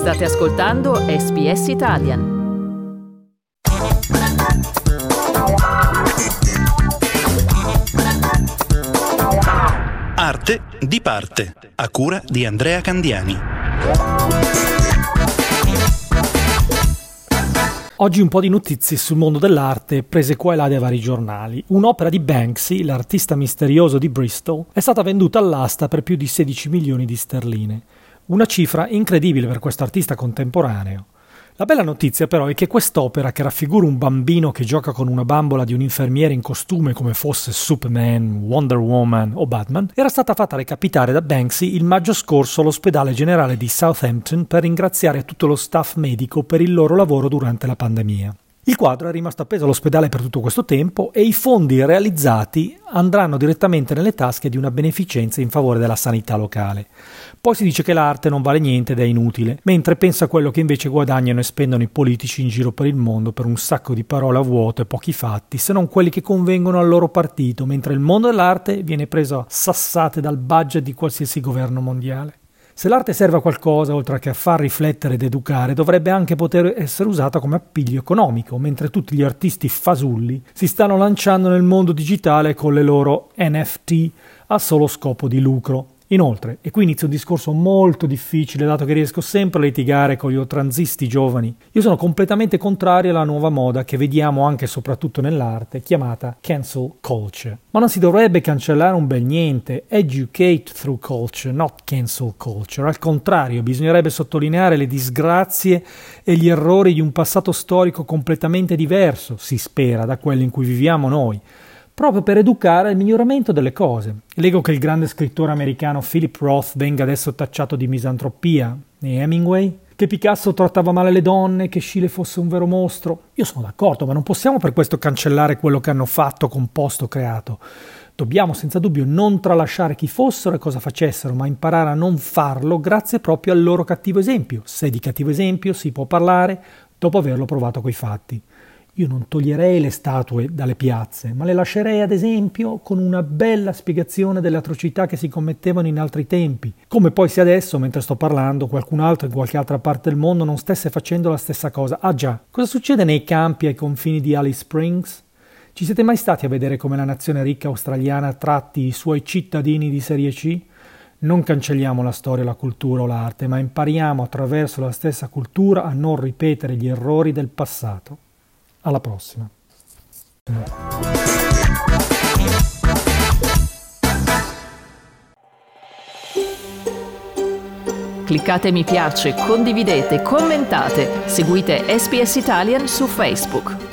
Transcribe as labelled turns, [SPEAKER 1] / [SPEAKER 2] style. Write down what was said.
[SPEAKER 1] State ascoltando SBS Italian.
[SPEAKER 2] Arte di parte, a cura di Andrea Candiani.
[SPEAKER 3] Oggi un po' di notizie sul mondo dell'arte prese qua e là dai vari giornali. Un'opera di Banksy, l'artista misterioso di Bristol, è stata venduta all'asta per più di 16 milioni di sterline. Una cifra incredibile per questo artista contemporaneo. La bella notizia però è che quest'opera, che raffigura un bambino che gioca con una bambola di un infermiere in costume come fosse Superman, Wonder Woman o Batman, era stata fatta recapitare da Banksy il maggio scorso all'ospedale generale di Southampton per ringraziare tutto lo staff medico per il loro lavoro durante la pandemia. Il quadro è rimasto appeso all'ospedale per tutto questo tempo e i fondi realizzati andranno direttamente nelle tasche di una beneficenza in favore della sanità locale. Poi si dice che l'arte non vale niente ed è inutile, mentre pensa a quello che invece guadagnano e spendono i politici in giro per il mondo per un sacco di parole a vuoto e pochi fatti, se non quelli che convengono al loro partito, mentre il mondo dell'arte viene preso a sassate dal budget di qualsiasi governo mondiale. Se l'arte serve a qualcosa, oltre che a far riflettere ed educare, dovrebbe anche poter essere usata come appiglio economico, mentre tutti gli artisti fasulli si stanno lanciando nel mondo digitale con le loro NFT a solo scopo di lucro. Inoltre, e qui inizio un discorso molto difficile, dato che riesco sempre a litigare con gli oltranzisti giovani, io sono completamente contrario alla nuova moda che vediamo anche e soprattutto nell'arte, chiamata cancel culture. Ma non si dovrebbe cancellare un bel niente, educate through culture, not cancel culture. Al contrario, bisognerebbe sottolineare le disgrazie e gli errori di un passato storico completamente diverso, si spera, da quello in cui viviamo noi, proprio per educare al miglioramento delle cose. Leggo che il grande scrittore americano Philip Roth venga adesso tacciato di misantropia, e Hemingway, che Picasso trattava male le donne, che Schiele fosse un vero mostro. Io sono d'accordo, ma non possiamo per questo cancellare quello che hanno fatto, composto, creato. Dobbiamo senza dubbio non tralasciare chi fossero e cosa facessero, ma imparare a non farlo grazie proprio al loro cattivo esempio. Se di cattivo esempio si può parlare dopo averlo provato coi fatti. Io non toglierei le statue dalle piazze, ma le lascerei ad esempio con una bella spiegazione delle atrocità che si commettevano in altri tempi. Come poi se adesso, mentre sto parlando, qualcun altro in qualche altra parte del mondo non stesse facendo la stessa cosa. Ah già, cosa succede nei campi ai confini di Alice Springs? Ci siete mai stati a vedere come la nazione ricca australiana tratti i suoi cittadini di serie C? Non cancelliamo la storia, la cultura o l'arte, ma impariamo attraverso la stessa cultura a non ripetere gli errori del passato. Alla prossima.
[SPEAKER 1] Cliccate mi piace, condividete, commentate, seguite SBS Italian su Facebook.